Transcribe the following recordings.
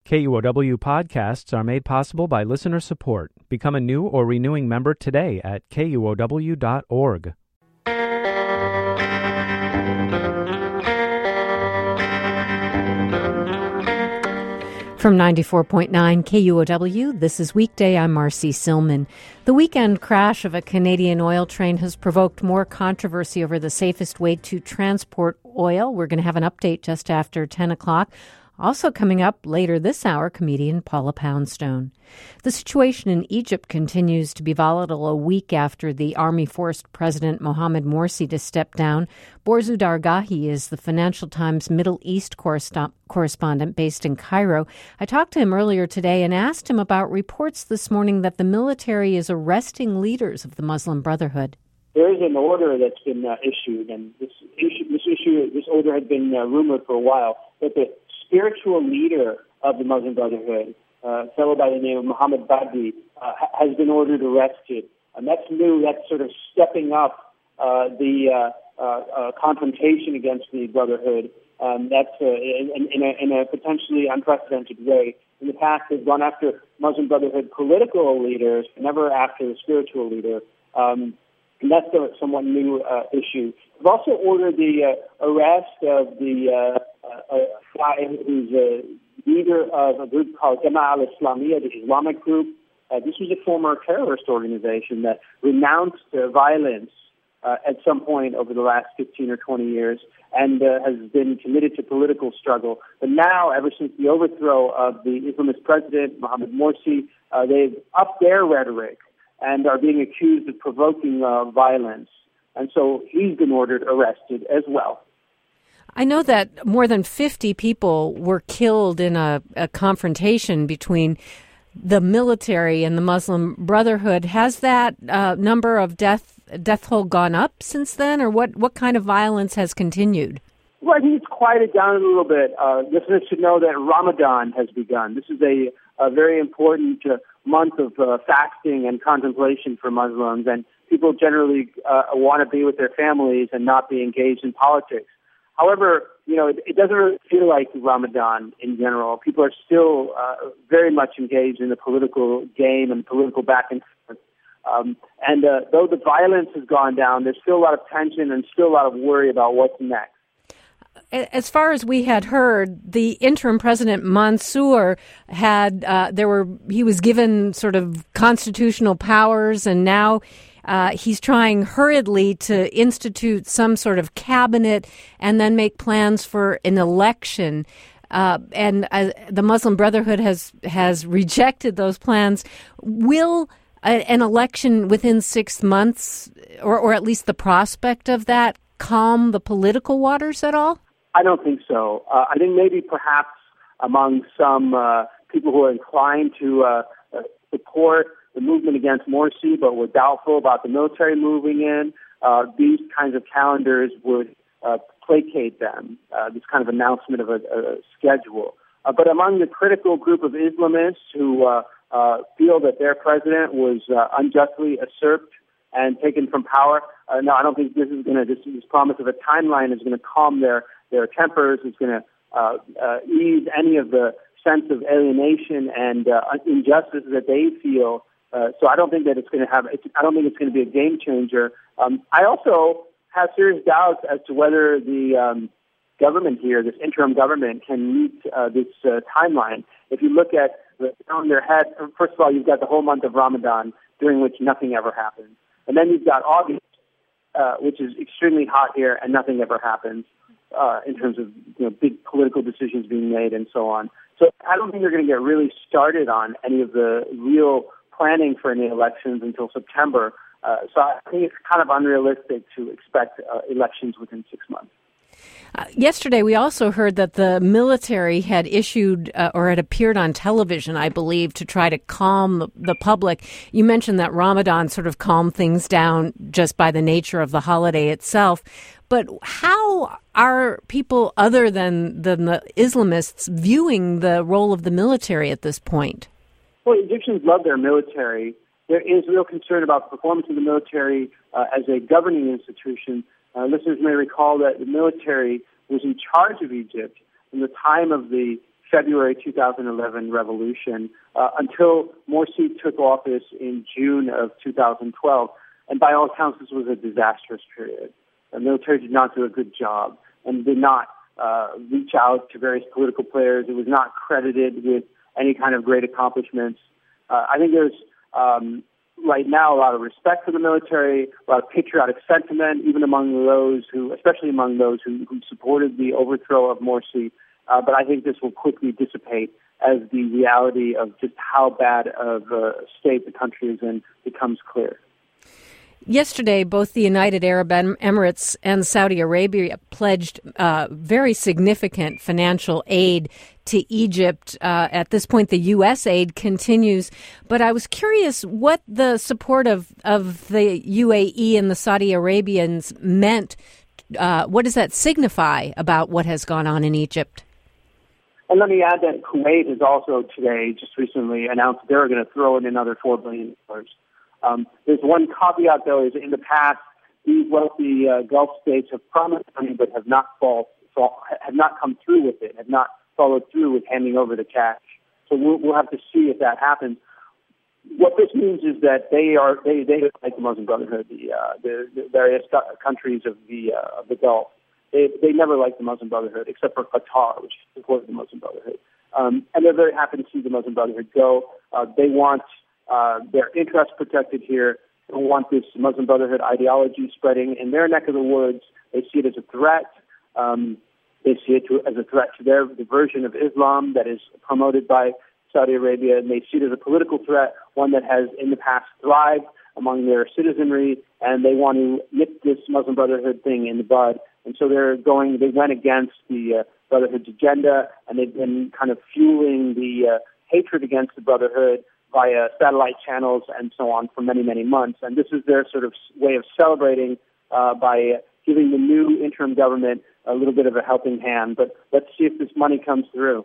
KUOW podcasts are made possible by listener support. Become a new or renewing member today at KUOW.org. From 94.9 KUOW, this is Weekday. I'm Marcy Silman. The weekend crash of a Canadian oil train has provoked more controversy over the safest way to transport oil. We're going to have an update just after 10 o'clock. Also coming up later this hour, comedian Paula Poundstone. The situation in Egypt continues to be volatile a week after the army forced President Mohamed Morsi to step down. Borzu Dargahi is the Financial Times Middle East correspondent based in Cairo. I talked to him earlier today and asked him about reports this morning that the military is arresting leaders of the Muslim Brotherhood. There is an order that's been issued, and this order had been rumored for a while, that the spiritual leader of the Muslim Brotherhood, a fellow by the name of Mohammed Badri, has been ordered arrested. And that's new. That's sort of stepping up the confrontation against the Brotherhood. That's in a potentially unprecedented way. In the past, they've gone after Muslim Brotherhood political leaders, never after the spiritual leader. And that's a somewhat new issue. They've also ordered the arrest of the guy who's a leader of a group called Jama'a al-Islamiyya, the Islamic group. This was a former terrorist organization that renounced violence at some point over the last 15 or 20 years and has been committed to political struggle. But now, ever since the overthrow of the Islamist president, Mohamed Morsi, they've upped their rhetoric and are being accused of provoking violence. And so he's been ordered arrested as well. I know that more than 50 people were killed in a confrontation between the military and the Muslim Brotherhood. Has that number of death toll gone up since then, or what kind of violence has continued? Well, I think it's quieted down a little bit. Listeners should know that Ramadan has begun. This is a very important month of fasting and contemplation for Muslims, and people generally want to be with their families and not be engaged in politics. However, it doesn't really feel like Ramadan in general. People are still very much engaged in the political game and political back and forth. And though the violence has gone down, there's still a lot of tension and still a lot of worry about what's next. As far as we had heard, the interim president Mansour he was given sort of constitutional powers, and now he's trying hurriedly to institute some sort of cabinet and then make plans for an election. And the Muslim Brotherhood has rejected those plans. Will an election within 6 months, or at least the prospect of that, calm the political waters at all? I don't think so. I think maybe perhaps among some people who are inclined to support the movement against Morsi, but were doubtful about the military moving in, these kinds of calendars would placate them, this kind of announcement of a schedule. But among the critical group of Islamists who feel that their president was unjustly usurped and taken from power, no, I don't think this promise of a timeline is going to calm their tempers. It's going to ease any of the sense of alienation and injustice that they feel. So I don't think that it's going to be a game changer. I also have serious doubts as to whether the government here, this interim government, can meet this timeline. If you look at on their head, first of all, you've got the whole month of Ramadan, during which nothing ever happens, and then you've got August, which is extremely hot here, and nothing ever happens in terms of big political decisions being made and so on. So I don't think they're going to get really started on any of the real planning for any elections until September. So I think it's kind of unrealistic to expect elections within 6 months. Yesterday, we also heard that the military had issued or had appeared on television, I believe, to try to calm the public. You mentioned that Ramadan sort of calmed things down just by the nature of the holiday itself. But how are people other than the Islamists viewing the role of the military at this point? Well, Egyptians love their military. There is real concern about the performance of the military as a governing institution. Listeners may recall that the military was in charge of Egypt from the time of the February 2011 revolution until Morsi took office in June of 2012. And by all accounts, this was a disastrous period. The military did not do a good job and did not reach out to various political players. It was not credited with any kind of great accomplishments. I think there's right now a lot of respect for the military, a lot of patriotic sentiment, even among those who, especially among those who supported the overthrow of Morsi. But I think this will quickly dissipate as the reality of just how bad of a state the country is in becomes clear. Yesterday, both the United Arab Emirates and Saudi Arabia pledged very significant financial aid to Egypt. At this point, the U.S. aid continues. But I was curious what the support of the UAE and the Saudi Arabians meant. What does that signify about what has gone on in Egypt? And let me add that Kuwait has also today, just recently, announced they're going to throw in another $4 billion. There's one caveat, though, is in the past, these wealthy Gulf states have promised money but have not come through with it, have not followed through with handing over the cash. So we'll have to see if that happens. What this means is that they like the Muslim Brotherhood, the various countries of the Gulf. They never liked the Muslim Brotherhood, except for Qatar, which supported the Muslim Brotherhood. And they're very happy to see the Muslim Brotherhood go. They want their interests protected here. They don't want this Muslim Brotherhood ideology spreading in their neck of the woods. They see it as a threat. They see it as a threat to the version of Islam that is promoted by Saudi Arabia, and they see it as a political threat, one that has in the past thrived among their citizenry, and they want to nip this Muslim Brotherhood thing in the bud. And so they went against the Brotherhood's agenda, and they've been kind of fueling the hatred against the Brotherhood via satellite channels and so on for many, many months. And this is their sort of way of celebrating by giving the new interim government a little bit of a helping hand. But let's see if this money comes through.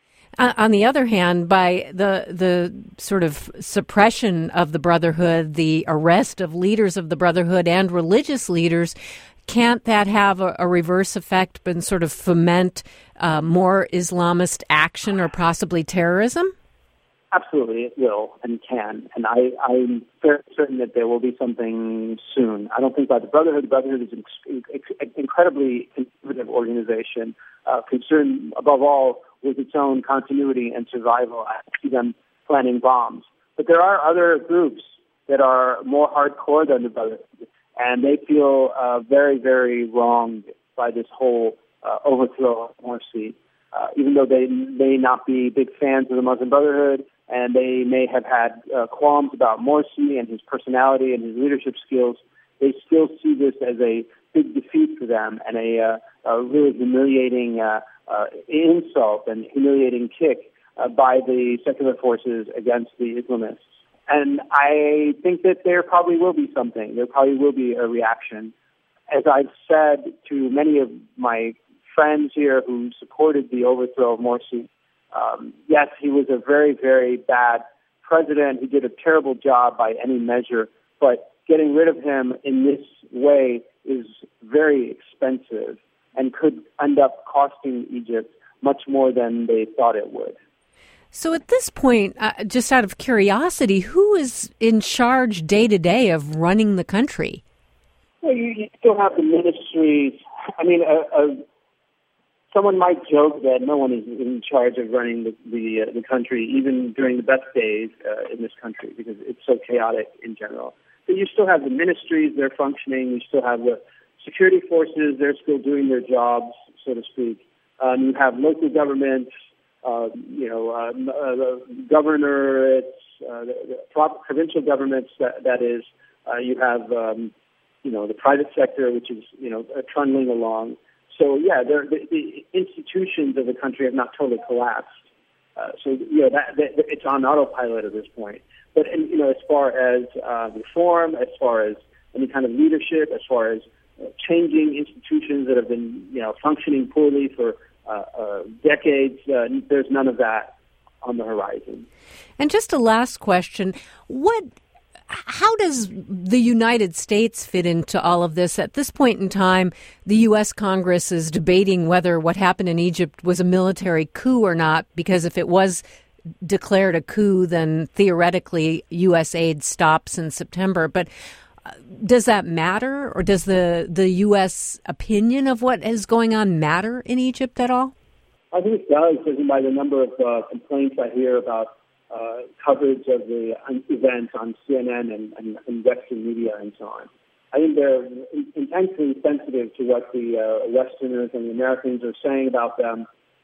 On the other hand, by the sort of suppression of the Brotherhood, the arrest of leaders of the Brotherhood and religious leaders, can't that have a reverse effect and sort of foment more Islamist action or possibly terrorism? Absolutely, it will and can. And I'm fairly certain that there will be something soon. I don't think by the Brotherhood. The Brotherhood is an incredibly conservative organization, concerned above all with its own continuity and survival. I see them planning bombs. But there are other groups that are more hardcore than the Brotherhood, and they feel very, very wronged by this whole overthrow of Morsi. Even though they may not be big fans of the Muslim Brotherhood, and they may have had qualms about Morsi and his personality and his leadership skills, they still see this as a big defeat for them and a really humiliating insult and humiliating kick by the secular forces against the Islamists. And I think that there probably will be something. There probably will be a reaction. As I've said to many of my friends here who supported the overthrow of Morsi, yes, he was a very, very bad president. He did a terrible job by any measure, but getting rid of him in this way is very expensive and could end up costing Egypt much more than they thought it would. So at this point, just out of curiosity, who is in charge day to day of running the country? Well, you still have the ministries. I mean, someone might joke that no one is in charge of running the country, even during the best days in this country, because it's so chaotic in general. But you still have the ministries, they're functioning. You still have the security forces, they're still doing their jobs, so to speak. You have local governments, the governorates, the provincial governments, that is. You have, the private sector, which is, trundling along. So, yeah, the institutions of the country have not totally collapsed. It's on autopilot at this point. But, as far as reform, as far as any kind of leadership, as far as changing institutions that have been, functioning poorly for decades, there's none of that on the horizon. And just a last question, what How does the United States fit into all of this? At this point in time, the U.S. Congress is debating whether what happened in Egypt was a military coup or not, because if it was declared a coup, then theoretically U.S. aid stops in September. But does that matter, or does the U.S. opinion of what is going on matter in Egypt at all? I think it does, judging by the number of complaints I hear about coverage of the events on CNN and Western media and so on. I think they're intensely sensitive to what the Westerners and the Americans are saying about them.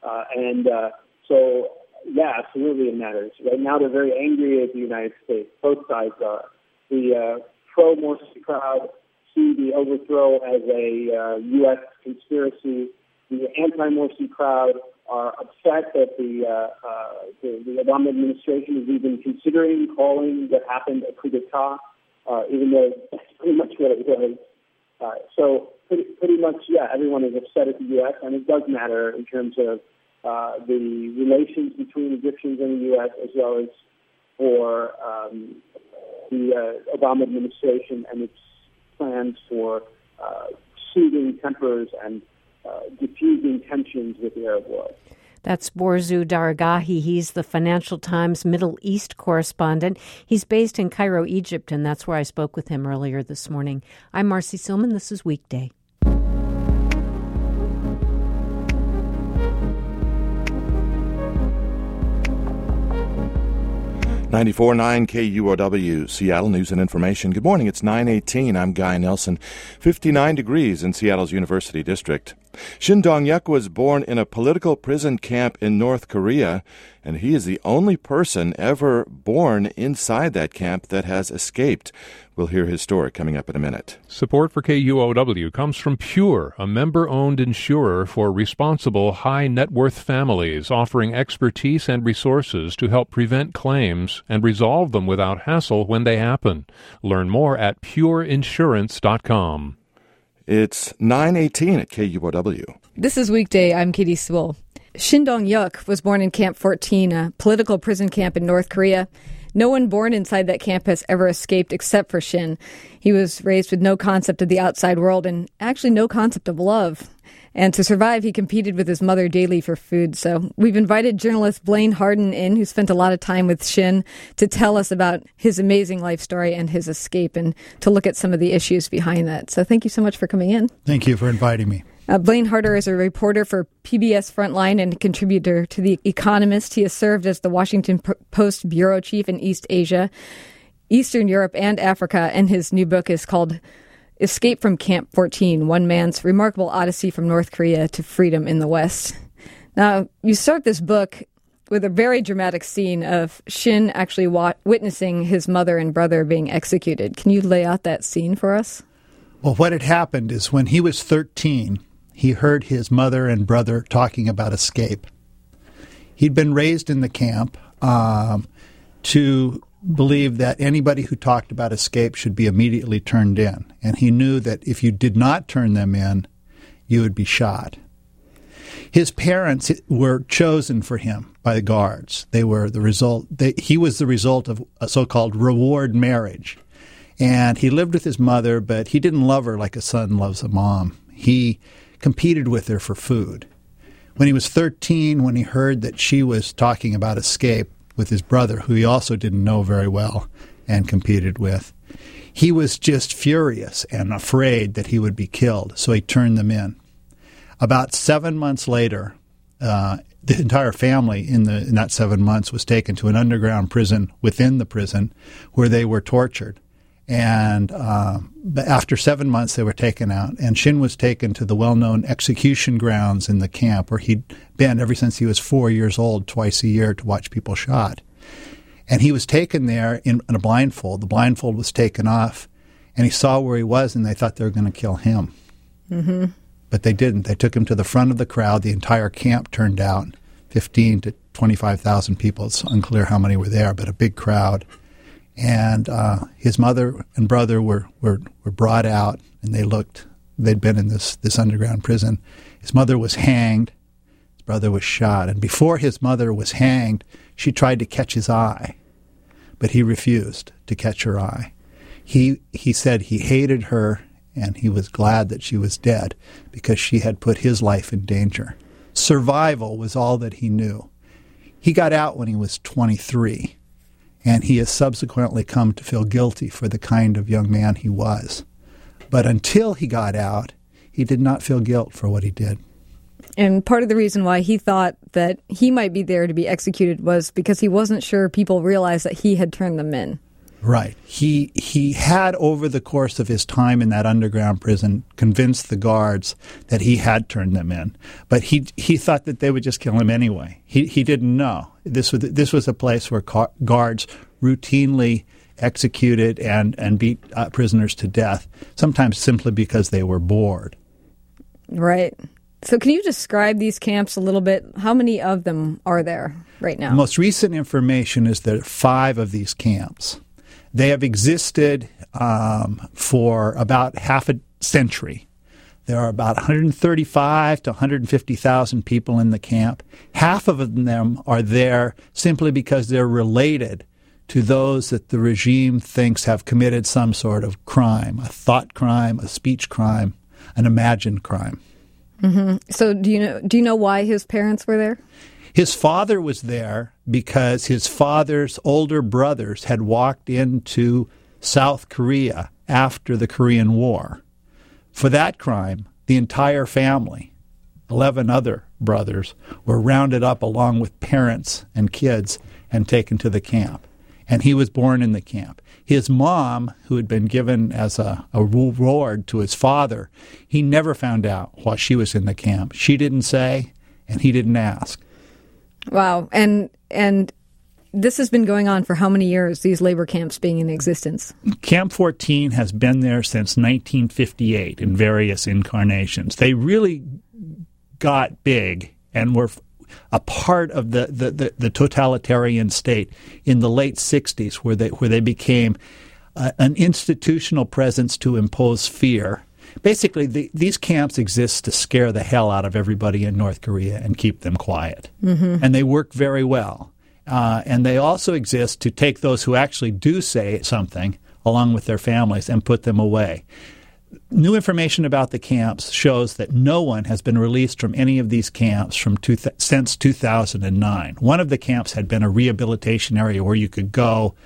So, absolutely it matters. Right now they're very angry at the United States. Both sides are. The pro-Morsi crowd see the overthrow as a U.S. conspiracy. The anti-Morsi crowd are upset that the Obama administration is even considering calling what happened a coup d'etat, even though that's pretty much what it was. So pretty much, everyone is upset at the U.S., and it does matter in terms of the relations between Egyptians and the U.S., as well as for the Obama administration and its plans for soothing tempers and diffusing tensions with the Arab world. That's Borzu Daragahi. He's the Financial Times Middle East correspondent. He's based in Cairo, Egypt, and that's where I spoke with him earlier this morning. I'm Marcy Silman. This is Weekday. 94.9 KUOW, Seattle News and Information. Good morning. It's 9:18. I'm Guy Nelson. 59 degrees in Seattle's University District. Shin Dong-yuk was born in a political prison camp in North Korea, and he is the only person ever born inside that camp that has escaped. We'll hear his story coming up in a minute. Support for KUOW comes from Pure, a member-owned insurer for responsible high-net-worth families, offering expertise and resources to help prevent claims and resolve them without hassle when they happen. Learn more at pureinsurance.com. It's 9:18 at KUOW. This is Weekday. I'm Katie Sewell. Shin Dong-yuk was born in Camp 14, a political prison camp in North Korea. No one born inside that camp has ever escaped except for Shin. He was raised with no concept of the outside world and actually no concept of love. And to survive, he competed with his mother daily for food. So we've invited journalist Blaine Harden in, who spent a lot of time with Shin, to tell us about his amazing life story and his escape and to look at some of the issues behind that. So thank you so much for coming in. Thank you for inviting me. Blaine Harder is a reporter for PBS Frontline and a contributor to The Economist. He has served as the Washington Post bureau chief in East Asia, Eastern Europe, and Africa, and his new book is called Escape from Camp 14, One Man's Remarkable Odyssey from North Korea to Freedom in the West. Now, you start this book with a very dramatic scene of Shin actually witnessing his mother and brother being executed. Can you lay out that scene for us? Well, what had happened is when he was 13, he heard his mother and brother talking about escape. He'd been raised in the camp to believe that anybody who talked about escape should be immediately turned in. And he knew that if you did not turn them in, you would be shot. His parents were chosen for him by the guards. They were the result. He was the result of a so-called reward marriage. And he lived with his mother, but he didn't love her like a son loves a mom. He competed with her for food. When he was 13, when he heard that she was talking about escape with his brother, who he also didn't know very well and competed with, he was just furious and afraid that he would be killed, so he turned them in. About 7 months later, the entire family in that 7 months was taken to an underground prison within the prison where they were tortured. And after 7 months, they were taken out. And Shin was taken to the well-known execution grounds in the camp where he'd been ever since he was 4 years old, twice a year, to watch people shot. And he was taken there in a blindfold. The blindfold was taken off, and he saw where he was, and they thought they were going to kill him. Mm-hmm. But they didn't. They took him to the front of the crowd. The entire camp turned out, 15 to 25,000 people. It's unclear how many were there, but a big crowd. And his mother and brother were brought out, and they'd been in this underground prison. His mother was hanged. His brother was shot. And before his mother was hanged, she tried to catch his eye, but he refused to catch her eye. He said he hated her and he was glad that she was dead because she had put his life in danger. Survival was all that he knew. He got out when he was 23, and he has subsequently come to feel guilty for the kind of young man he was. But until he got out, he did not feel guilt for what he did. And part of the reason why he thought that he might be there to be executed was because he wasn't sure people realized that he had turned them in. Right. He had, over the course of his time in that underground prison, convinced the guards that he had turned them in. But he thought that they would just kill him anyway. He didn't know. This was a place where guards routinely executed and beat prisoners to death, sometimes simply because they were bored. Right. So can you describe these camps a little bit? How many of them are there right now? The most recent information is there are 5 of these camps. They have existed for about half a century. There are about 135 to 150,000 people in the camp. Half of them are there simply because they're related to those that the regime thinks have committed some sort of crime, a thought crime, a speech crime, an imagined crime. Mm-hmm. So do you know why his parents were there? His father was there because his father's older brothers had walked into South Korea after the Korean War. For that crime, the entire family, 11 other brothers, were rounded up along with parents and kids and taken to the camp. And he was born in the camp. His mom, who had been given as a reward to his father, he never found out while she was in the camp. She didn't say, and he didn't ask. Wow. And this has been going on for how many years, these labor camps being in existence? Camp 14 has been there since 1958 in various incarnations. They really got big and were a part of the totalitarian state in the late 60s, where they became an institutional presence to impose fear. Basically, these camps exist to scare the hell out of everybody in North Korea and keep them quiet. Mm-hmm. And they work very well. And they also exist to take those who actually do say something along with their families and put them away. New information about the camps shows that no one has been released from any of these camps since 2009. One of the camps had been a rehabilitation area where you could go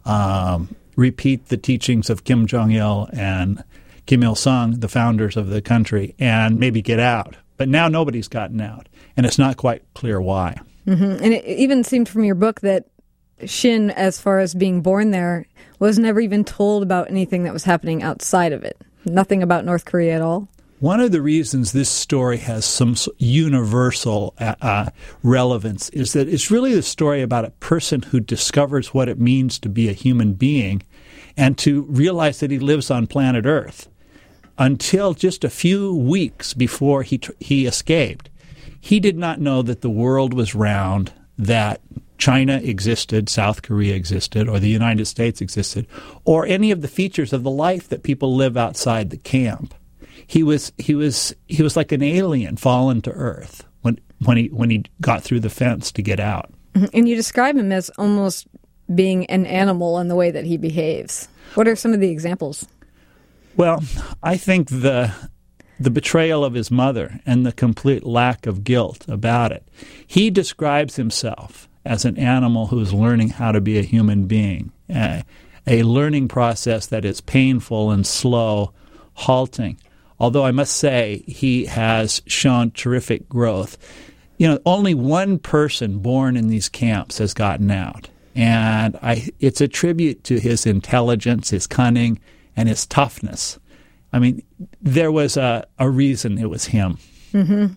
repeat the teachings of Kim Jong-il and Kim Il-sung, the founders of the country, and maybe get out. But now nobody's gotten out, and it's not quite clear why. Mm-hmm. And it even seemed from your book that Shin, as far as being born there, was never even told about anything that was happening outside of it. Nothing about North Korea at all? One of the reasons this story has some universal relevance is that it's really the story about a person who discovers what it means to be a human being and to realize that he lives on planet Earth. Until just a few weeks before he escaped, he did not know that the world was round, that China existed, South Korea existed, or the United States existed, or any of the features of the life that people live outside the camp. He was like an alien fallen to Earth when he got through the fence to get out. And you describe him as almost being an animal in the way that he behaves. What are some of the examples? Well, I think the betrayal of his mother and the complete lack of guilt about it. He describes himself as an animal who's learning how to be a human being, a learning process that is painful and slow, halting. Although I must say he has shown terrific growth. Only one person born in these camps has gotten out. And it's a tribute to his intelligence, his cunning, and his toughness. I mean, there was a reason it was him. Mm-hmm.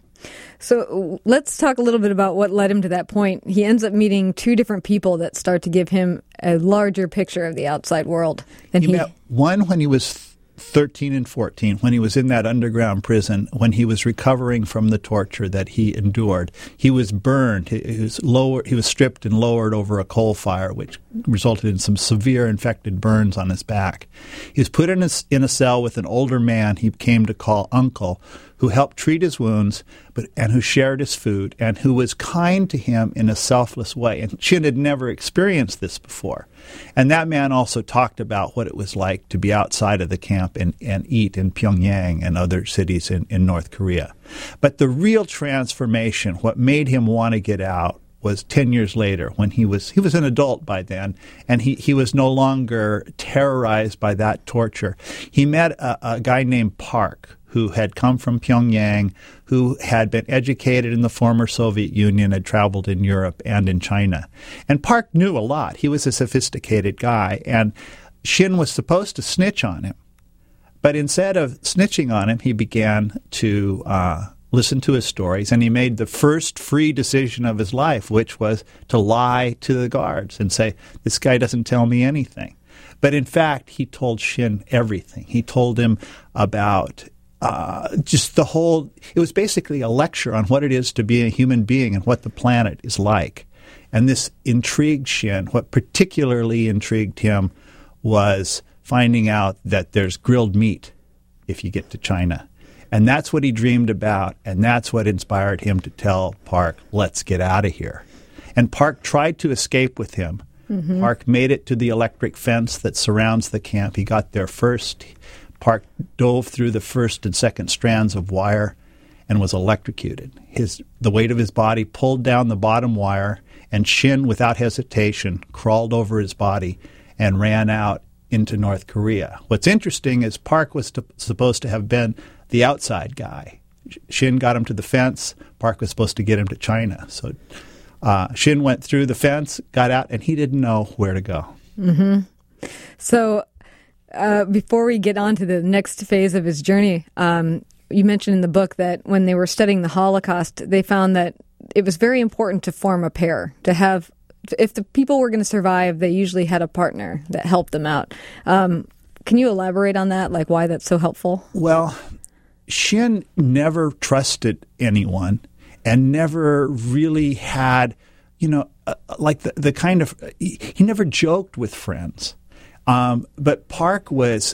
So let's talk a little bit about what led him to that point. He ends up meeting 2 different people that start to give him a larger picture of the outside world than he met one when he was 13 and 14, when he was in that underground prison, when he was recovering from the torture that he endured. He was burned. He was stripped and lowered over a coal fire, which resulted in some severe infected burns on his back. He was put in a cell with an older man he came to call uncle, who helped treat his wounds, and who shared his food, and who was kind to him in a selfless way. And Shin had never experienced this before. And that man also talked about what it was like to be outside of the camp and eat in Pyongyang and other cities in North Korea. But the real transformation, what made him want to get out, was 10 years later when he was an adult by then, and he was no longer terrorized by that torture. He met a guy named Park, who had come from Pyongyang, who had been educated in the former Soviet Union, had traveled in Europe and in China. And Park knew a lot. He was a sophisticated guy, and Shin was supposed to snitch on him. But instead of snitching on him, he began to listen to his stories, and he made the first free decision of his life, which was to lie to the guards and say, this guy doesn't tell me anything. But in fact, he told Shin everything. He told him about just the whole, it was basically a lecture on what it is to be a human being and what the planet is like. And this intrigued Shin. What particularly intrigued him was finding out that there's grilled meat if you get to China. And that's what he dreamed about, and that's what inspired him to tell Park, let's get out of here. And Park tried to escape with him. Mm-hmm. Park made it to the electric fence that surrounds the camp. He got there first. Park dove through the first and second strands of wire and was electrocuted. The weight of his body pulled down the bottom wire, and Shin, without hesitation, crawled over his body and ran out into North Korea. What's interesting is Park was supposed to have been the outside guy. Shin got him to the fence. Park was supposed to get him to China. So Shin went through the fence, got out, and he didn't know where to go. Mm-hmm. So before we get on to the next phase of his journey, you mentioned in the book that when they were studying the Holocaust, they found that it was very important to form a pair, to have, if the people were going to survive, they usually had a partner that helped them out. Can you elaborate on that, like why that's so helpful? Well, Shin never trusted anyone and never really had, like the kind of, he never joked with friends. But Park was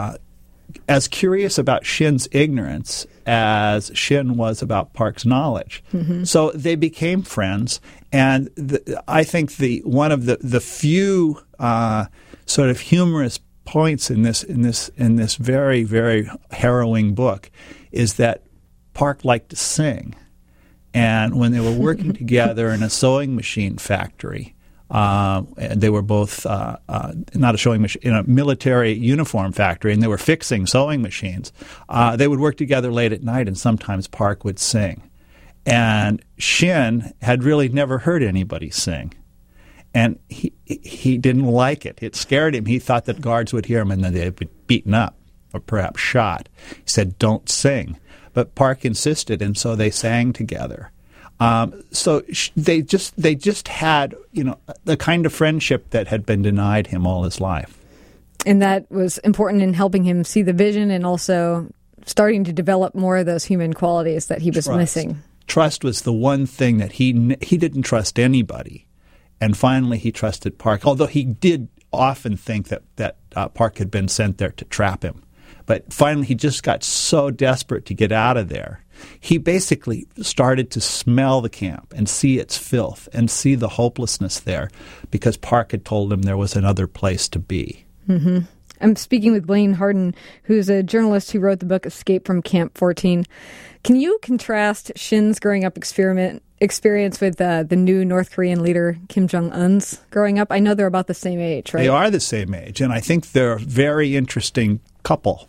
as curious about Shin's ignorance as Shin was about Park's knowledge. Mm-hmm. So they became friends, and I think one of the few sort of humorous points in this very, very harrowing book is that Park liked to sing, and when they were working together in a sewing machine factory. And they were both not a sewing machine, in a military uniform factory, and they were fixing sewing machines. They would work together late at night, and sometimes Park would sing. And Shin had really never heard anybody sing. And he didn't like it. It scared him. He thought that guards would hear him and then they'd be beaten up or perhaps shot. He said, don't sing. But Park insisted, and so they sang together. So they just had, the kind of friendship that had been denied him all his life. And that was important in helping him see the vision and also starting to develop more of those human qualities that he was missing. Trust was the one thing that he didn't trust anybody. And finally he trusted Park, although he did often think that Park had been sent there to trap him. But finally he just got so desperate to get out of there. He basically started to smell the camp and see its filth and see the hopelessness there because Park had told him there was another place to be. Mm-hmm. I'm speaking with Blaine Harden, who's a journalist who wrote the book Escape from Camp 14. Can you contrast Shin's growing up experience with the new North Korean leader Kim Jong-un's growing up? I know they're about the same age, right? They are the same age, and I think they're a very interesting couple.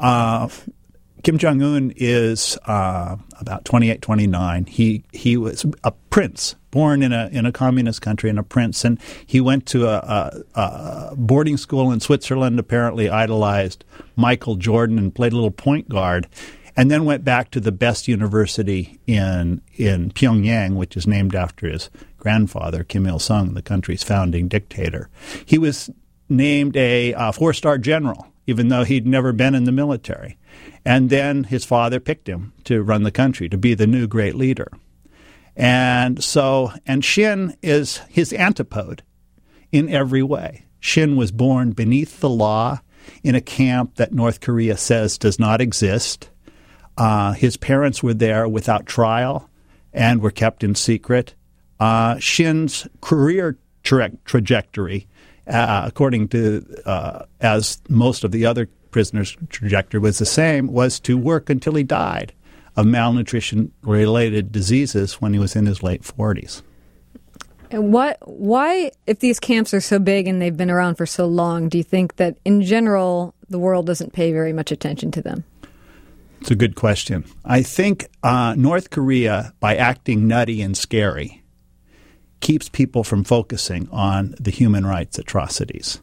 Kim Jong-un is about 28, 29. He was a prince, born in a communist country and a prince, and he went to a boarding school in Switzerland, apparently idolized Michael Jordan and played a little point guard, and then went back to the best university in Pyongyang, which is named after his grandfather, Kim Il-sung, the country's founding dictator. He was named a 4-star general, even though he'd never been in the military. And then his father picked him to run the country, to be the new great leader. And Shin is his antipode in every way. Shin was born beneath the law in a camp that North Korea says does not exist. His parents were there without trial and were kept in secret. Shin's career trajectory, according to as most of the other prisoners' trajectory was the same, was to work until he died of malnutrition-related diseases when he was in his late 40s. And why, if these camps are so big and they've been around for so long, do you think that in general the world doesn't pay very much attention to them? It's a good question. I think North Korea, by acting nutty and scary, keeps people from focusing on the human rights atrocities.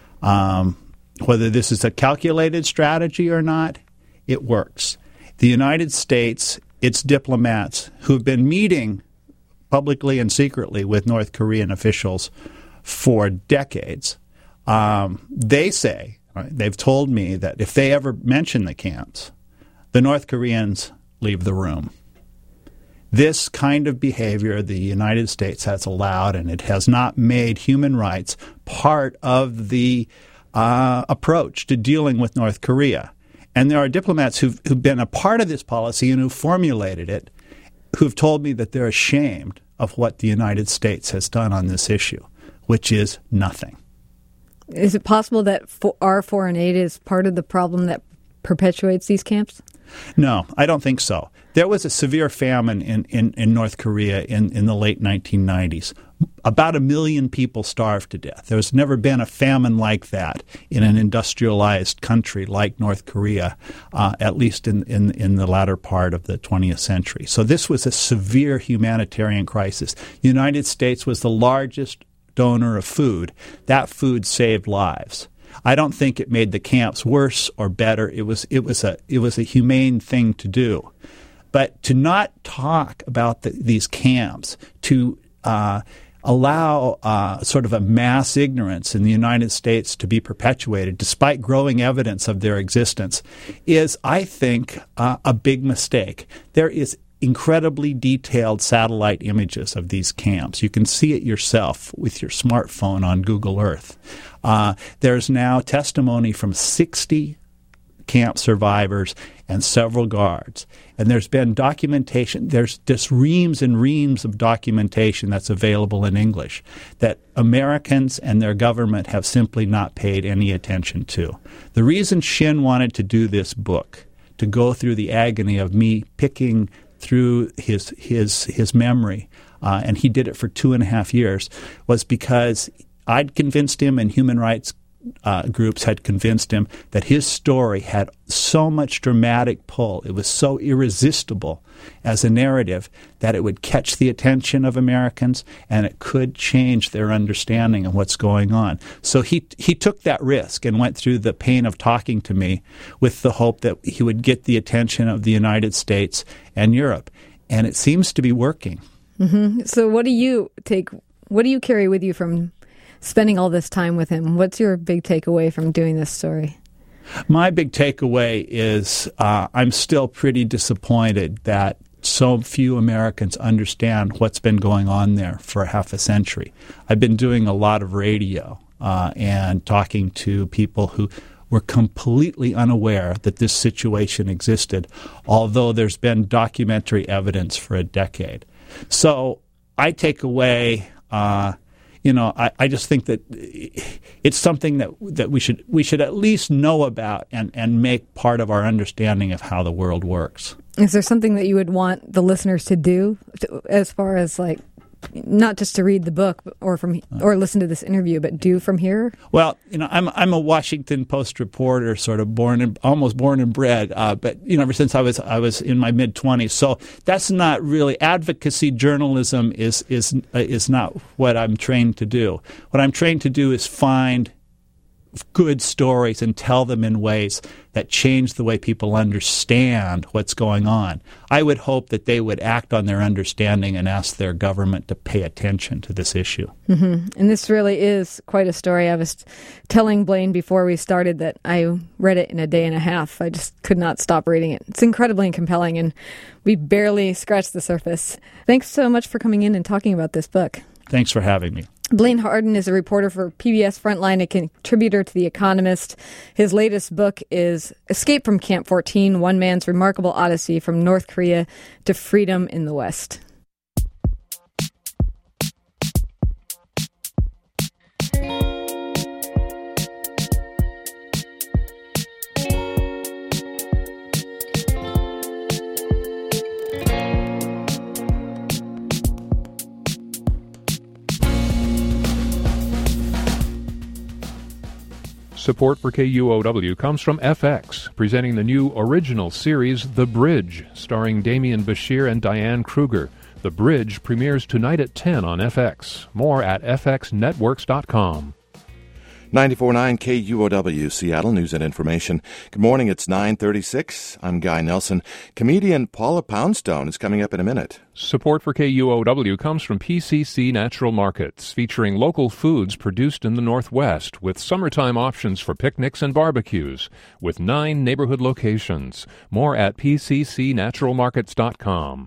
Whether this is a calculated strategy or not, it works. The United States, its diplomats who have been meeting publicly and secretly with North Korean officials for decades, they say, they've told me that if they ever mention the camps, the North Koreans leave the room. This kind of behavior the United States has allowed, and it has not made human rights part of the approach to dealing with North Korea. And there are diplomats who've been a part of this policy and who formulated it, who've told me that they're ashamed of what the United States has done on this issue, which is nothing. Is it possible that our foreign aid is part of the problem that perpetuates these camps? No, I don't think so. There was a severe famine in North Korea in the late 1990s. About 1 million people starved to death. There's never been a famine like that in an industrialized country like North Korea, at least in the latter part of the 20th century. So this was a severe humanitarian crisis. The United States was the largest donor of food. That food saved lives. I don't think it made the camps worse or better. It was a humane thing to do. But to not talk about these camps, to allow sort of a mass ignorance in the United States to be perpetuated, despite growing evidence of their existence, is, I think, a big mistake. There is incredibly detailed satellite images of these camps. You can see it yourself with your smartphone on Google Earth. There's now testimony from 60 camp survivors and several guards. And there's been documentation, there's just reams and reams of documentation that's available in English that Americans and their government have simply not paid any attention to. The reason Shin wanted to do this book, to go through the agony of me picking through his memory, and he did it for 2.5 years, was because I'd convinced him, and human rights groups had convinced him, that his story had so much dramatic pull. It was so irresistible as a narrative that it would catch the attention of Americans and it could change their understanding of what's going on. So he took that risk and went through the pain of talking to me with the hope that he would get the attention of the United States and Europe. And it seems to be working. Mm-hmm. So what do you carry with you from spending all this time with him? What's your big takeaway from doing this story? My big takeaway is I'm still pretty disappointed that so few Americans understand what's been going on there for half a century. I've been doing a lot of radio and talking to people who were completely unaware that this situation existed, although there's been documentary evidence for a decade. So I take away I just think that it's something that we should at least know about and make part of our understanding of how the world works. Is there something that you would want the listeners to do, as far as like not just to read the book or listen to this interview, but do from here? Well, I'm a Washington Post reporter, sort of almost born and bred, but ever since I was in my mid-20s. So that's not really advocacy journalism is not what I'm trained to do. What I'm trained to do is find good stories and tell them in ways that change the way people understand what's going on. I would hope that they would act on their understanding and ask their government to pay attention to this issue. Mm-hmm. And this really is quite a story. I was telling Blaine before we started that I read it in a day and a half. I just could not stop reading it. It's incredibly compelling, and we barely scratched the surface. Thanks so much for coming in and talking about this book. Thanks for having me. Blaine Harden is a reporter for PBS Frontline, a contributor to The Economist. His latest book is Escape from Camp 14, One Man's Remarkable Odyssey from North Korea to Freedom in the West. Support for KUOW comes from FX, presenting the new original series The Bridge, starring Damian Bashir and Diane Kruger. The Bridge premieres tonight at 10 on FX. More at fxnetworks.com. 94.9 KUOW, Seattle News and Information. Good morning, it's 9:36. I'm Guy Nelson. Comedian Paula Poundstone is coming up in a minute. Support for KUOW comes from PCC Natural Markets, featuring local foods produced in the Northwest, with summertime options for picnics and barbecues, with 9 neighborhood locations. More at pccnaturalmarkets.com.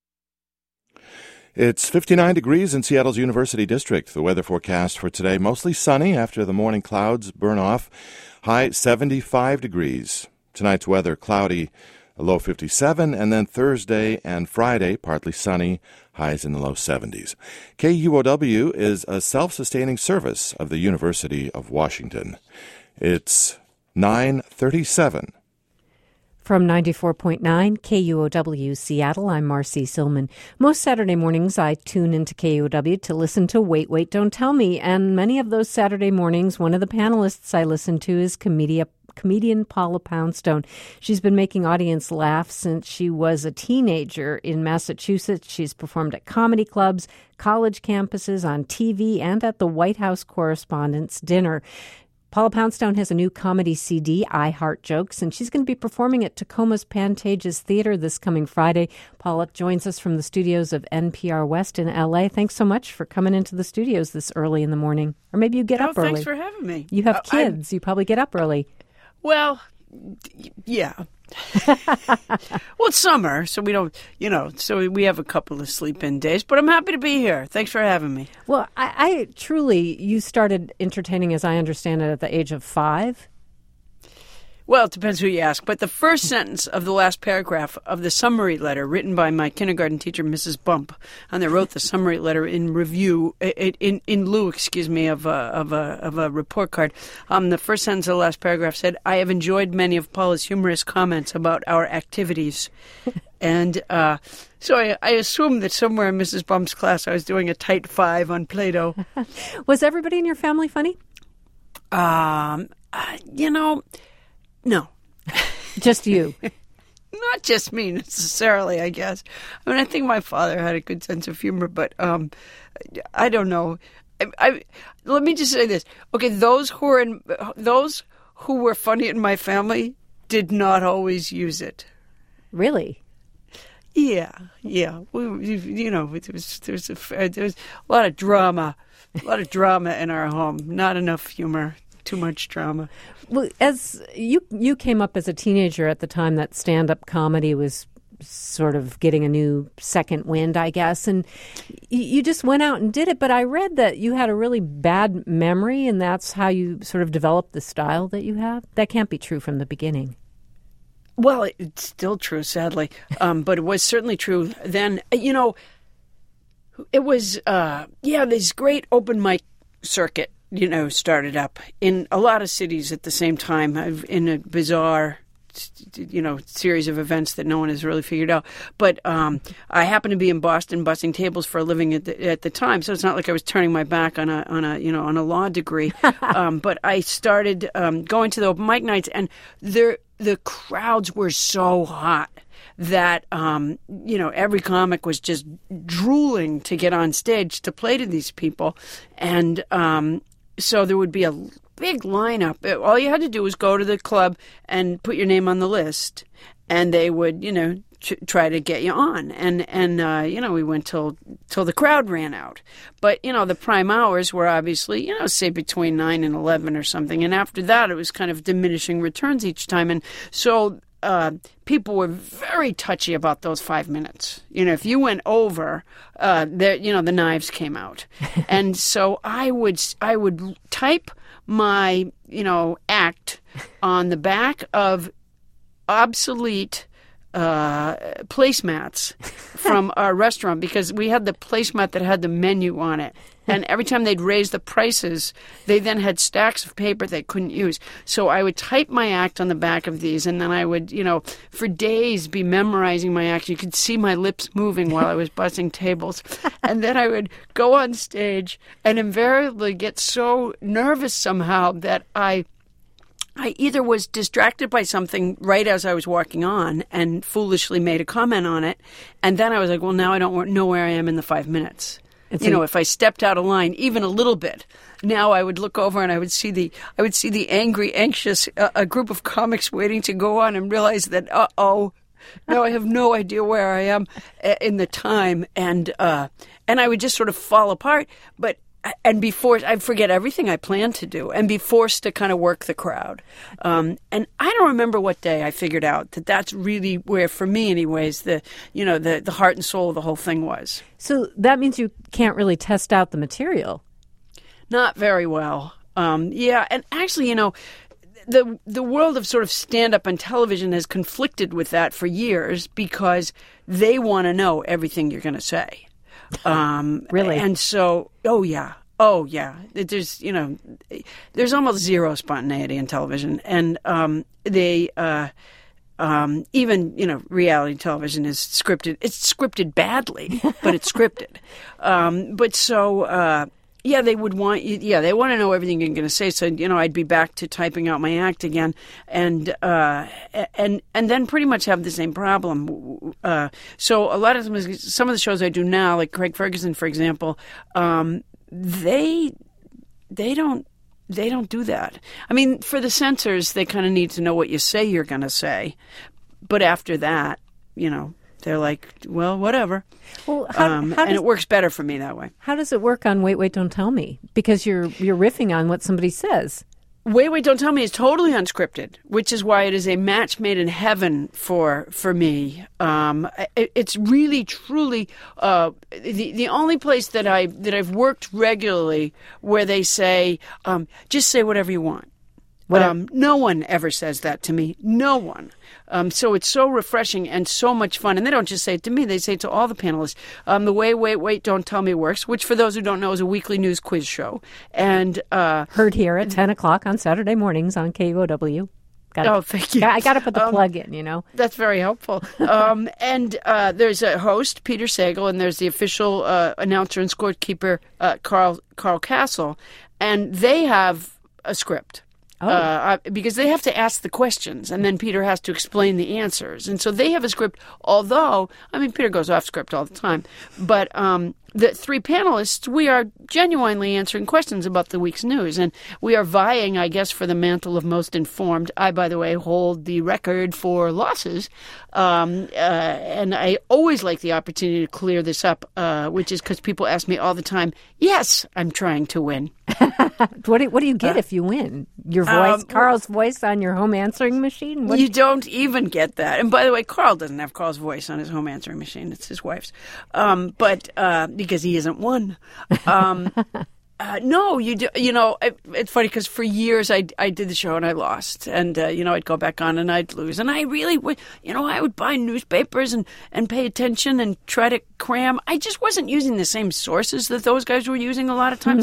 It's 59 degrees in Seattle's University District. The weather forecast for today, mostly sunny after the morning clouds burn off. High 75 degrees. Tonight's weather, cloudy, a low 57, and then Thursday and Friday, partly sunny, highs in the low 70s. KUOW is a self-sustaining service of the University of Washington. It's 9:37. From 94.9 KUOW Seattle, I'm Marcy Silman. Most Saturday mornings, I tune into KUOW to listen to Wait, Wait, Don't Tell Me. And many of those Saturday mornings, one of the panelists I listen to is comedian Paula Poundstone. She's been making audience laugh since she was a teenager in Massachusetts. She's performed at comedy clubs, college campuses, on TV, and at the White House Correspondents' Dinner. Paula Poundstone has a new comedy CD, I Heart Jokes, and she's going to be performing at Tacoma's Pantages Theater this coming Friday. Paula joins us from the studios of NPR West in L.A. Thanks so much for coming into the studios this early in the morning. Or maybe you get up early. Thanks for having me. You have kids. You probably get up early. Well, yeah. Well, it's summer, so we don't, so we have a couple of sleep-in days, but I'm happy to be here. Thanks for having me. Well, I truly, you started entertaining, as I understand it, at the age of 5? Well, it depends who you ask, but the first sentence of the last paragraph of the summary letter written by my kindergarten teacher, Mrs. Bump, and they wrote the summary letter in lieu of a report card. The first sentence of the last paragraph said, "I have enjoyed many of Paula's humorous comments about our activities." And so I assumed that somewhere in Mrs. Bump's class I was doing a tight 5 on Play-Doh. Was everybody in your family funny? No. Just you? Not just me necessarily, I guess. I mean, I think my father had a good sense of humor, but I don't know. Let me just say this. Okay, those who were funny in my family did not always use it. Really? Yeah. There was a lot of drama in our home. Not enough humor. Too much drama. Well, as you came up as a teenager at the time that stand-up comedy was sort of getting a new second wind, I guess, and you just went out and did it. But I read that you had a really bad memory, and that's how you sort of developed the style that you have. That can't be true from the beginning. Well, it's still true, sadly, but it was certainly true then. It was this great open mic circuit. Started up in a lot of cities at the same time in a bizarre, series of events that no one has really figured out. But I happened to be in Boston bussing tables for a living at the time, so it's not like I was turning my back on a law degree. But I started going to the open mic nights, and the crowds were so hot that, every comic was just drooling to get on stage to play to these people. And so there would be a big lineup. All you had to do was go to the club and put your name on the list, and they would, try to get you on. And we went till the crowd ran out. But, the prime hours were obviously, say between 9 and 11 or something. And after that, it was kind of diminishing returns each time. And so people were very touchy about those 5 minutes. If you went over, the knives came out. And so I would type my, act on the back of obsolete placemats from our restaurant, because we had the placemat that had the menu on it. And every time they'd raise the prices, they then had stacks of paper they couldn't use. So I would type my act on the back of these, and then I would, for days be memorizing my act. You could see my lips moving while I was bussing tables. And then I would go on stage and invariably get so nervous somehow that I either was distracted by something right as I was walking on and foolishly made a comment on it, and then I was like, well, now I don't know where I am in the 5 minutes. If I stepped out of line even a little bit, now I would look over and I would see the angry, anxious a group of comics waiting to go on, and realize that now I have no idea where I am in the time, and I would just sort of fall apart. And I'd forget everything I planned to do and be forced to kind of work the crowd. And I don't remember what day I figured out that that's really where, for me anyways, the heart and soul of the whole thing was. So that means you can't really test out the material. Not very well. Yeah. And actually, the world of sort of stand-up on television has conflicted with that for years, because they want to know everything you're going to say. Really? And so, oh yeah. There's almost zero spontaneity in television, and even reality television is scripted. It's scripted badly, but it's scripted. They would want you. Yeah, they want to know everything you're going to say. So I'd be back to typing out my act again, and then pretty much have the same problem. So a lot of times, some of the shows I do now, like Craig Ferguson, for example, they don't do that. I mean, for the censors, they kind of need to know what you say you're going to say, but after that, they're like, well, whatever. Well, and it works better for me that way. How does it work on Wait, Wait, Don't Tell Me? Because you're riffing on what somebody says. Wait, Wait, Don't Tell Me is totally unscripted, which is why it is a match made in heaven for me. It's really, truly the only place that I've worked regularly where they say, just say whatever you want. No one ever says that to me. No one. So it's so refreshing and so much fun. And they don't just say it to me. They say it to all the panelists. The way Wait, Wait, Don't Tell Me works, which for those who don't know is a weekly news quiz show. And heard here at 10 o'clock on Saturday mornings on KUOW. Thank you. I got to put the plug in, That's very helpful. And there's a host, Peter Sagal, and there's the official announcer and scorekeeper, Carl Castle. And they have a script. Because they have to ask the questions, and then Peter has to explain the answers. And so they have a script, although, Peter goes off script all the time. But the three panelists, we are genuinely answering questions about the week's news. And we are vying, I guess, for the mantle of most informed. I, by the way, hold the record for losses. And I always like the opportunity to clear this up, which is because people ask me all the time, yes, I'm trying to win. What do you get if you win? Your voice, Carl's voice on your home answering machine? You don't even get that. And by the way, Carl doesn't have Carl's voice on his home answering machine. It's his wife's. Because he isn't one. No, you do. It's funny because for years I did the show and I lost, and I'd go back on and I'd lose, and I really would. I would buy newspapers and pay attention and try to cram. I just wasn't using the same sources that those guys were using a lot of times.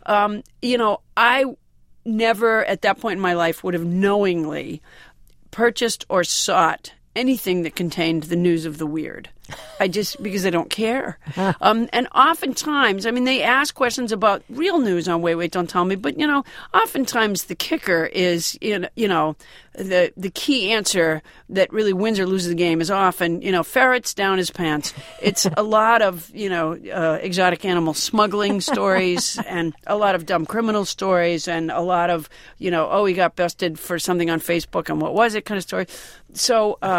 I never at that point in my life would have knowingly purchased or sought anything that contained the news of the weird. Because I don't care. And oftentimes, they ask questions about real news on Wait, Wait, Don't Tell Me, but, oftentimes the kicker is, the key answer that really wins or loses the game is often, ferrets down his pants. It's a lot of, exotic animal smuggling stories and a lot of dumb criminal stories and a lot of, he got busted for something on Facebook and what was it kind of story. So,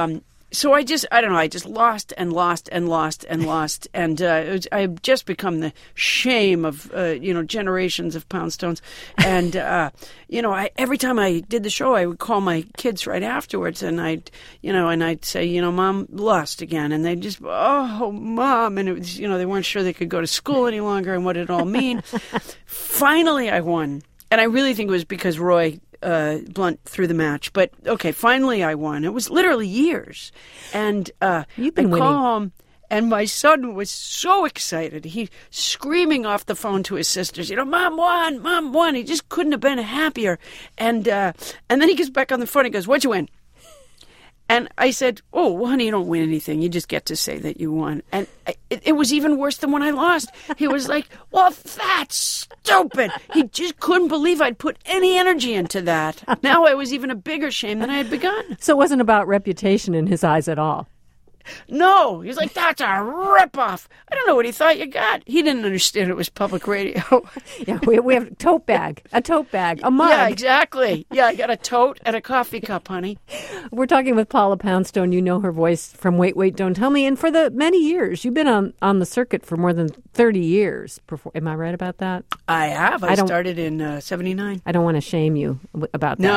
So I just lost and lost and lost and lost. And I've just become the shame of, generations of Poundstones. And, every time I did the show, I would call my kids right afterwards and I'd say, Mom lost again. And they'd just, oh, Mom. And it was, they weren't sure they could go to school any longer and what it all mean. Finally, I won. And I really think it was because Roy Blunt threw the match. But, okay, finally I won. It was literally years. And You've been winning. Call home, and my son was so excited. He screaming off the phone to his sisters, Mom won. He just couldn't have been happier. And then he gets back on the phone and goes, what'd you win? And I said, oh, well, honey, you don't win anything. You just get to say that you won. And it was even worse than when I lost. He was like, well, that's stupid. He just couldn't believe I'd put any energy into that. Now I was even a bigger shame than I had begun. So it wasn't about reputation in his eyes at all. No, he's like, that's a ripoff. I don't know what he thought you got. He didn't understand it was public radio. Yeah, we have a tote bag, a mug. Yeah, exactly. Yeah, I got a tote and a coffee cup, honey. We're talking with Paula Poundstone. You know her voice from Wait, Wait, Don't Tell Me. And for the many years, you've been on the circuit for more than 30 years. Am I right about that? I have. I started in 79. I don't want to shame you about that.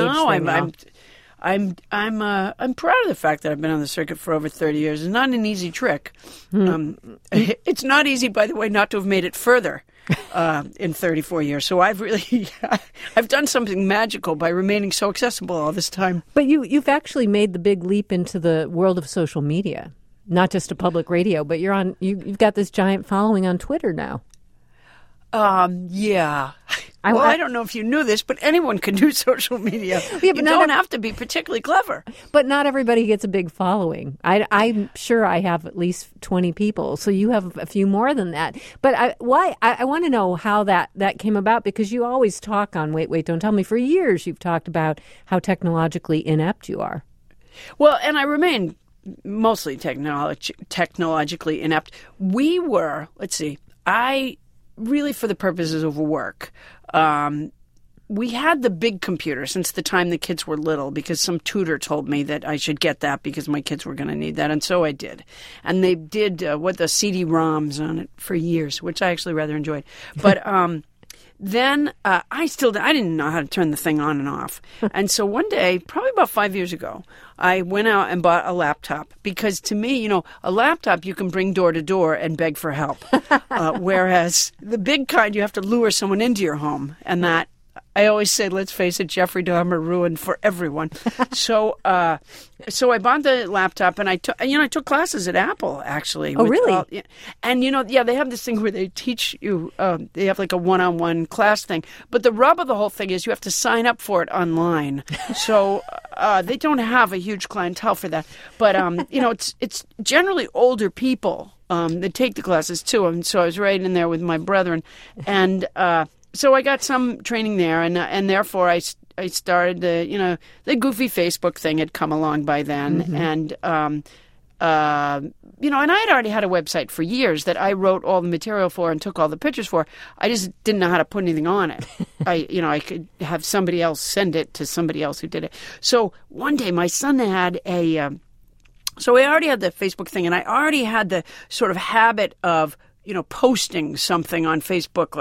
I'm proud of the fact that I've been on the circuit for over 30 years. It's not an easy trick. It's not easy, by the way, not to have made it further in 34 years. So I've done something magical by remaining so accessible all this time. But you've actually made the big leap into the world of social media, not just to public radio, but you've got this giant following on Twitter now. Yeah. I don't know if you knew this, but anyone can do social media. Yeah, you don't have to be particularly clever. But not everybody gets a big following. I'm sure I have at least 20 people, so you have a few more than that. But I want to know how that came about, because you always talk on Wait, Wait, Don't Tell Me. For years, you've talked about how technologically inept you are. Well, and I remain mostly technologically inept. We were, really, for the purposes of work, we had the big computer since the time the kids were little, because some tutor told me that I should get that because my kids were going to need that, and so I did. And they did the CD-ROMs on it for years, which I actually rather enjoyed. But then I didn't know how to turn the thing on and off. And so one day, probably about 5 years ago, I went out and bought a laptop, because to me, a laptop you can bring door to door and beg for help. Whereas the big kind, you have to lure someone into your home. And that, I always say, let's face it, Jeffrey Dahmer ruined for everyone. So I bought the laptop, and I took classes at Apple, actually. Oh, really? And, they have this thing where they teach you, they have like a one-on-one class thing. But the rub of the whole thing is you have to sign up for it online. So they don't have a huge clientele for that. But, it's generally older people that take the classes, too. And so I was right in there with my brethren. And so I got some training there, and therefore I started the goofy Facebook thing had come along by then, and and I had already had a website for years that I wrote all the material for and took all the pictures for. I just didn't know how to put anything on it. I could have somebody else send it to somebody else who did it. So one day my son had so I already had the Facebook thing, and I already had the sort of habit of posting something on Facebook.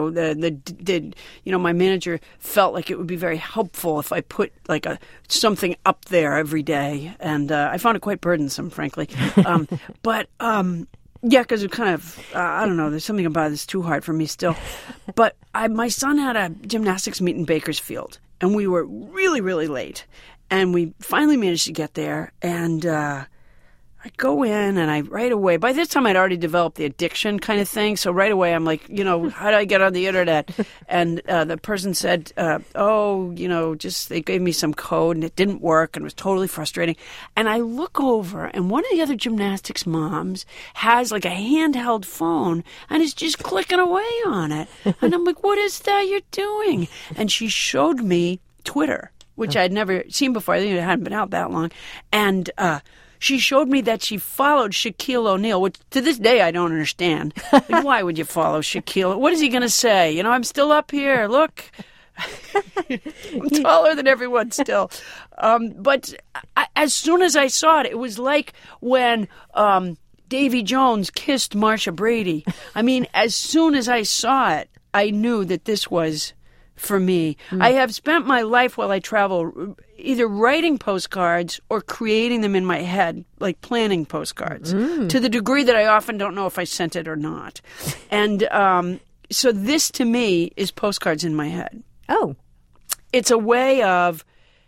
My manager felt like it would be very helpful if I put something up there every day, and I found it quite burdensome, frankly. Because it kind of I don't know. There's something about it that's too hard for me still. But my son had a gymnastics meet in Bakersfield, and we were really, really late, and we finally managed to get there, and I go in, and right away, by this time I'd already developed the addiction kind of thing. So right away I'm like, how do I get on the internet? And the person said, they gave me some code and it didn't work and it was totally frustrating. And I look over, and one of the other gymnastics moms has like a handheld phone and is just clicking away on it. And I'm like, what is that you're doing? And she showed me Twitter, which I'd never seen before. I think it hadn't been out that long. And she showed me that she followed Shaquille O'Neal, which to this day I don't understand. Why would you follow Shaquille? What is he going to say? I'm still up here. Look. I'm taller than everyone still. But as soon as I saw it, it was like when Davy Jones kissed Marsha Brady. I mean, as soon as I saw it, I knew that this was for me. I have spent my life while I travel either writing postcards or creating them in my head, like planning postcards, to the degree that I often don't know if I sent it or not. And so this, to me, is postcards in my head. Oh. It's a way of,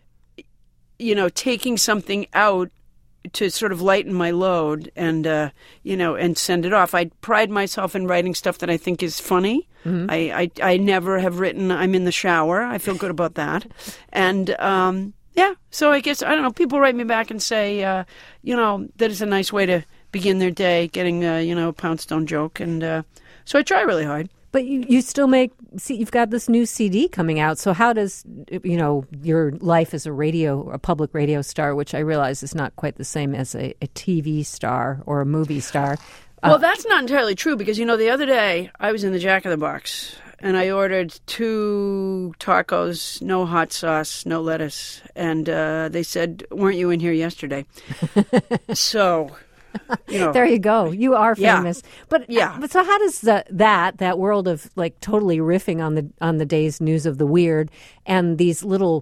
taking something out to sort of lighten my load and, and send it off. I pride myself in writing stuff that I think is funny. I never have written I'm in the shower. I feel good about that. And, so I guess, I don't know, people write me back and say, that it's a nice way to begin their day, getting, a Poundstone joke. And so I try really hard. But you still you've got this new CD coming out. So how does, your life as a public radio star, which I realize is not quite the same as a TV star or a movie star. Well, that's not entirely true because, the other day I was in the Jack in the Box and I ordered 2 tacos, no hot sauce, no lettuce. And they said, weren't you in here yesterday? So... There you go. You are famous. But but so how does that world of like totally riffing on the day's news of the weird and these little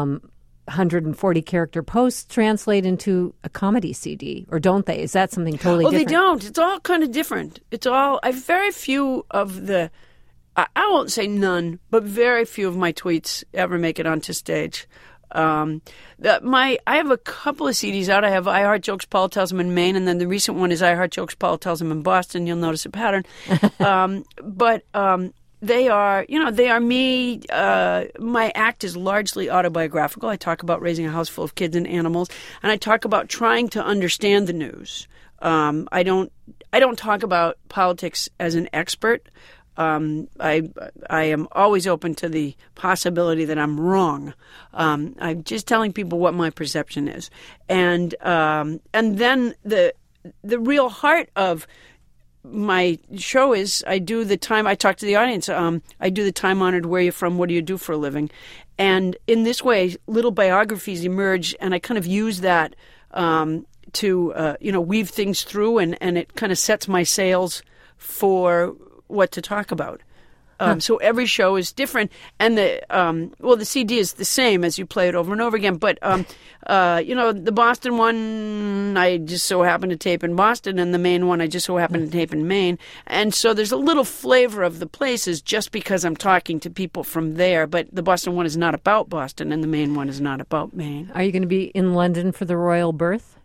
140 character posts translate into a comedy CD, or don't they? Is that something totally different? They don't. It's all kind of different. Very few of the, I won't say none, but very few of my tweets ever make it onto stage. I have a couple of CDs out. I have I Heart Jokes, Paula Tells Them in Maine, and then the recent one is I Heart Jokes, Paula Tells Them in Boston. You'll notice a pattern. But they are me. My act is largely autobiographical. I talk about raising a house full of kids and animals, and I talk about trying to understand the news. I don't talk about politics as an expert. I am always open to the possibility that I'm wrong. I'm just telling people what my perception is, and then the real heart of my show is I do the time. I talk to the audience. I do the time-honored "Where are you from? What do you do for a living?" And in this way, little biographies emerge, and I kind of use that to weave things through, and it kind of sets my sails for what to talk about. So every show is different, and the CD is the same as you play it over and over again. But the Boston one I just so happen to tape in Boston, and the Maine one I just so happen to tape in Maine, and so there's a little flavor of the places just because I'm talking to people from there. But the Boston one is not about Boston, and the Maine one is not about Maine. Are you going to be in London for the royal birth?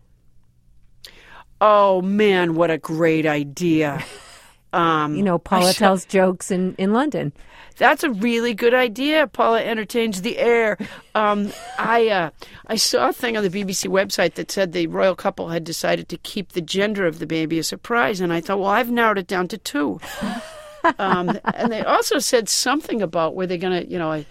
Oh man, what a great idea! Paula tells jokes in London. That's a really good idea. Paula entertains the air. I saw a thing on the BBC website that said the royal couple had decided to keep the gender of the baby a surprise, and I thought, well, I've narrowed it down to 2. And they also said something about where they're going to,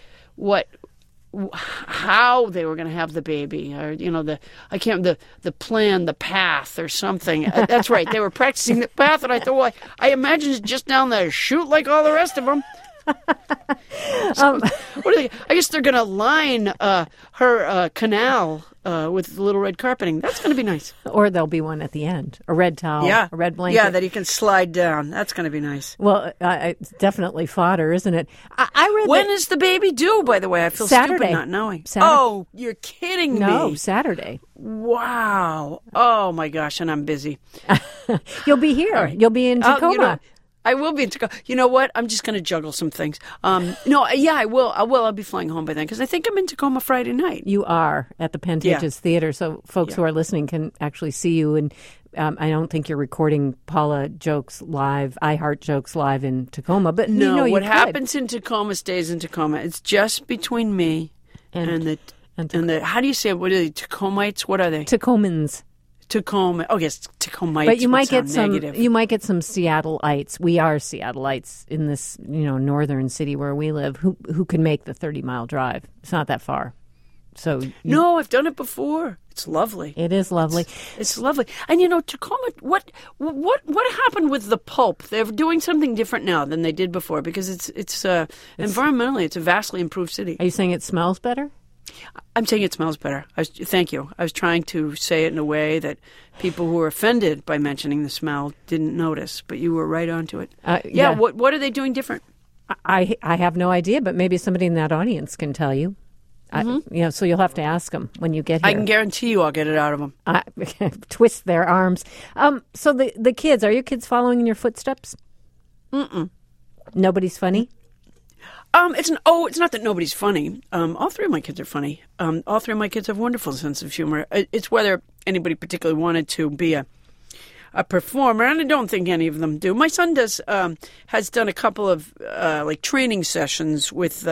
how they were going to have the baby, or the plan, the path, or something. That's right. They were practicing the path, and I thought, well, I imagine it's just down the chute like all the rest of them. So, what are they? I guess they're going to line her canal with little red carpeting. That's going to be nice. Or there'll be one at the end, a red towel, a red blanket. Yeah, that you can slide down. That's going to be nice. Well, it's definitely fodder, isn't it? I read when is the baby due, by the way? I feel Saturday. Stupid not knowing. Saturday. Oh, you're kidding me. No, Saturday. Wow. Oh, my gosh, and I'm busy. You'll be here. Right. You'll be in Tacoma. I will be in Tacoma. You know what? I'm just going to juggle some things. I will. I'll be flying home by then because I think I'm in Tacoma Friday night. You are at the Pantages Theater, so folks who are listening can actually see you. And I don't think you're recording Paula Jokes live, I Heart Jokes live in Tacoma. But no, what happens in Tacoma stays in Tacoma. It's just between me and the. How do you say it? What are they? Tacomites? What are they? Tacomans. Tacoma. Oh yes, Tacomites. But you might get some. Negative. You might get some Seattleites. We are Seattleites in this, northern city where we live, who can make the 30-mile drive. It's not that far. So No, I've done it before. It's lovely. It is lovely. It's lovely. And Tacoma, what happened with the pulp? They're doing something different now than they did before because it's environmentally it's a vastly improved city. Are you saying it smells better? I'm saying it smells better. Thank you. I was trying to say it in a way that people who were offended by mentioning the smell didn't notice, but you were right onto it. Yeah. What are they doing different? I have no idea, but maybe somebody in that audience can tell you. So you'll have to ask them when you get here. I can guarantee you I'll get it out of them. Twist their arms. So the kids, are your kids following in your footsteps? Mm-mm. Nobody's funny? It's not that nobody's funny. All three of my kids are funny. All three of my kids have a wonderful sense of humor. It's whether anybody particularly wanted to be a performer, and I don't think any of them do. My son has done a couple of training sessions with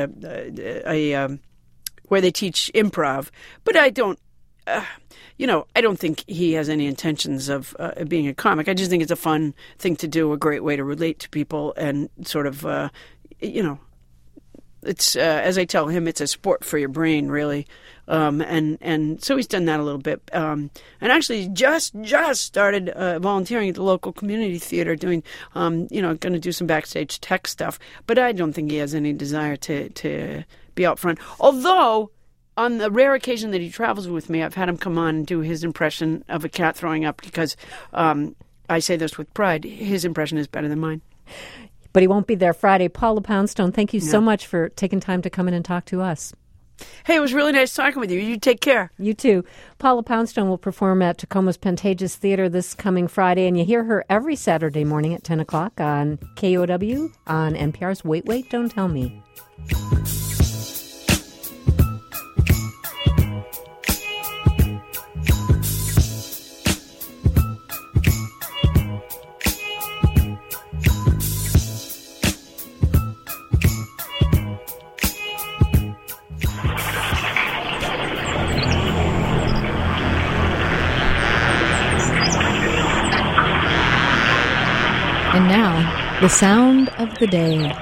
where they teach improv, but I don't. I don't think he has any intentions of being a comic. I just think it's a fun thing to do, a great way to relate to people, and sort of, it's as I tell him, it's a sport for your brain, really. And so he's done that a little bit, and actually just started volunteering at the local community theater, doing, going to do some backstage tech stuff. But I don't think he has any desire to be out front. Although, on the rare occasion that he travels with me, I've had him come on and do his impression of a cat throwing up because I say this with pride. His impression is better than mine. But he won't be there Friday. Paula Poundstone, thank you so much for taking time to come in and talk to us. Hey, it was really nice talking with you. You take care. You too. Paula Poundstone will perform at Tacoma's Pantages Theater this coming Friday, and you hear her every Saturday morning at 10 o'clock on KUOW on NPR's Wait, Wait, Don't Tell Me. And now, the sound of the day.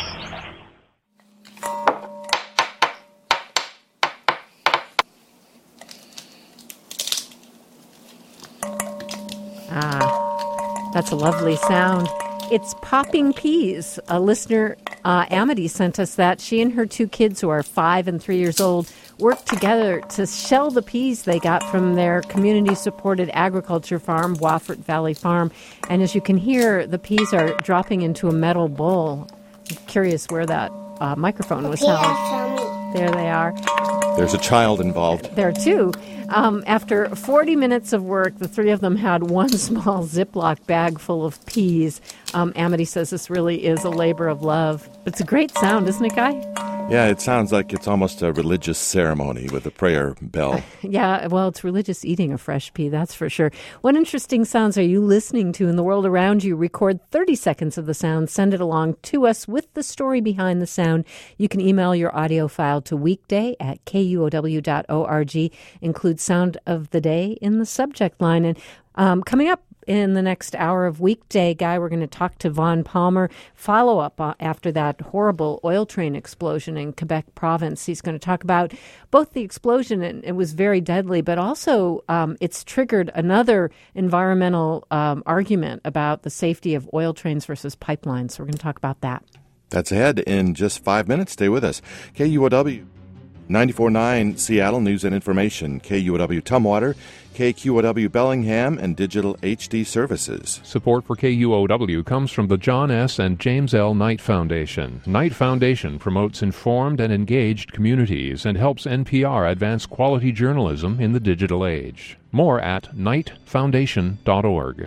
That's a lovely sound. It's popping peas. A listener, Amity, sent us that. She and her two kids, who are 5 and 3 years old, worked together to shell the peas they got from their community-supported agriculture farm, Wofford Valley Farm. And as you can hear, the peas are dropping into a metal bowl. I'm curious where that microphone was held. There they are. There's a child involved. There, too. After 40 minutes of work, the three of them had one small Ziploc bag full of peas. Amity says this really is a labor of love. It's a great sound, isn't it, Guy? Yeah, it sounds like it's almost a religious ceremony with a prayer bell. Yeah, well, it's religious eating a fresh pea, that's for sure. What interesting sounds are you listening to in the world around you? Record 30 seconds of the sound. Send it along to us with the story behind the sound. You can email your audio file to weekday@kuow.org. Include sound of the day in the subject line. And coming up in the next hour of Weekday, Guy, we're going to talk to Vaughn Palmer. Follow up after that horrible oil train explosion in Quebec province. He's going to talk about both the explosion, and it was very deadly, but also it's triggered another environmental argument about the safety of oil trains versus pipelines. So we're going to talk about that. That's ahead in just 5 minutes. Stay with us. KUOW 94.9 Seattle News and Information, KUOW Tumwater, KQOW Bellingham, and Digital HD Services. Support for KUOW comes from the John S. and James L. Knight Foundation. Knight Foundation promotes informed and engaged communities and helps NPR advance quality journalism in the digital age. More at knightfoundation.org.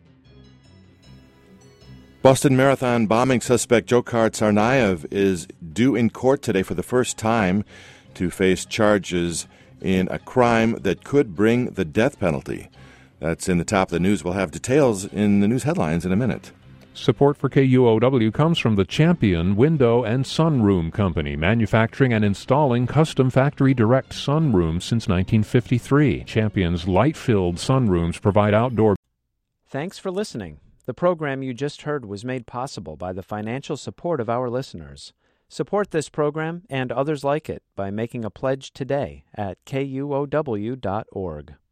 Boston Marathon bombing suspect Dzhokhar Tsarnaev is due in court today for the first time to face charges in a crime that could bring the death penalty. That's in the top of the news. We'll have details in the news headlines in a minute. Support for KUOW comes from the Champion Window and Sunroom Company, manufacturing and installing custom factory direct sunrooms since 1953. Champion's light-filled sunrooms provide outdoor. Thanks for listening. The program you just heard was made possible by the financial support of our listeners. Support this program and others like it by making a pledge today at KUOW.org.